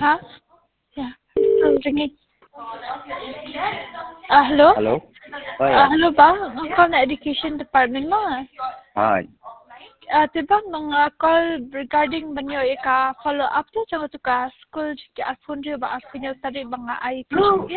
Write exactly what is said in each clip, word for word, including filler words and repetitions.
Ha? Yeah. Oh, ringing. Ah, hello? Hello? Oh, Ah, yeah. hello ba? Ang call na education department mo. Hi. Ah, diba mga call regarding banyo ika follow up to sa to ka school ki afun ri ba afin yung tari mga I P yan.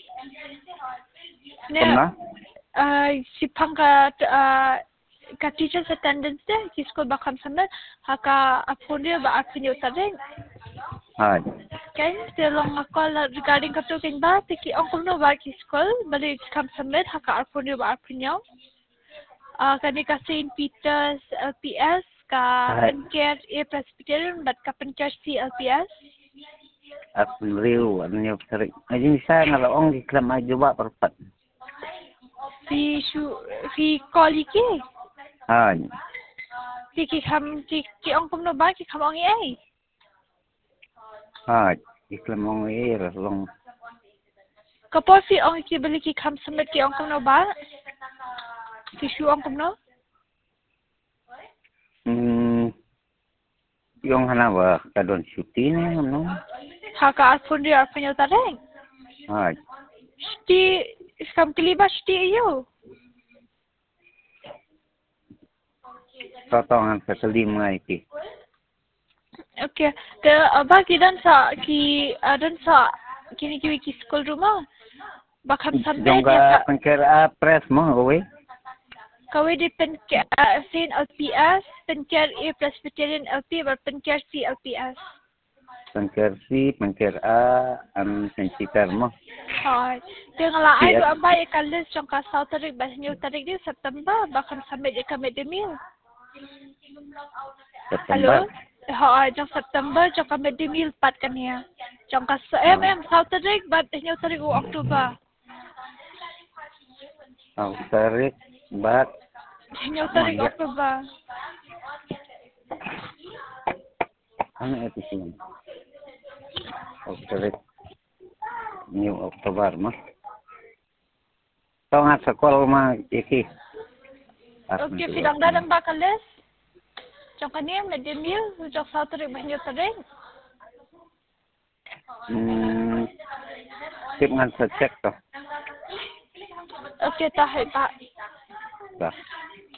Kom na? Ah, si pangka ah ka teachers attendance de ki school ba kam samen haka afun ri ba afin yung tari. Hi. Okay, tilong call regarding katuking ba tiki ang kuno ba ki school balik kam samen haka afun ri ba afin yung Uh, kani ka Saint Peter's L P S, ka Pencare A Presbyterian, but ka Pencare C L P S. At Rio, ano niyo sari. Ngayon isa nga laong di klam ay juba perpat. Si Shu, si Koli ki. Hi. Si ki kam, ki ki ong kumno ba ki kam ong ay. Hi. Di klam ong era long. Kapo si ong ki bali ki kam samet ki ong kumno ba? Si Shu ong kumno? Hmm. Yung hanawa kadon syuting ano? Haka afun ri afun yung tareng. Hi. Shti, kam kiliba shti iyo. Totongan sa salim nga iki. Okay. Ke aba ki dan sa ki uh, dan sa kini kiwi ki school rumah. Bakam sampai Yung dia ka Pencare A press mo, okay? kawai di Pencare uh, Saint L P S, Pencare A Presbyterian L P, or Pencare C L P S. Pencare C, Pencare A, ang Pencare mo. Hai. Dia ngelai tu ambai kalis jong ka South tarik bah new tarik di September bakam sampai dia kami demil. September. Hello. Hai, jong September jong kami demil pat kan ya. Jong ka em em South tarik but new tarik u Oktober. Ang tarik, bat. New tarik Oktober. Ano ito siya? Oktober. New October mo. Ito nga sa call mga iki. Okay, pidang dadang bakalis. Jong kaniya medemil, jong South tarik bah new tarik. Hmm. Tip nga sa check to. Okay, tahay pa. Ba.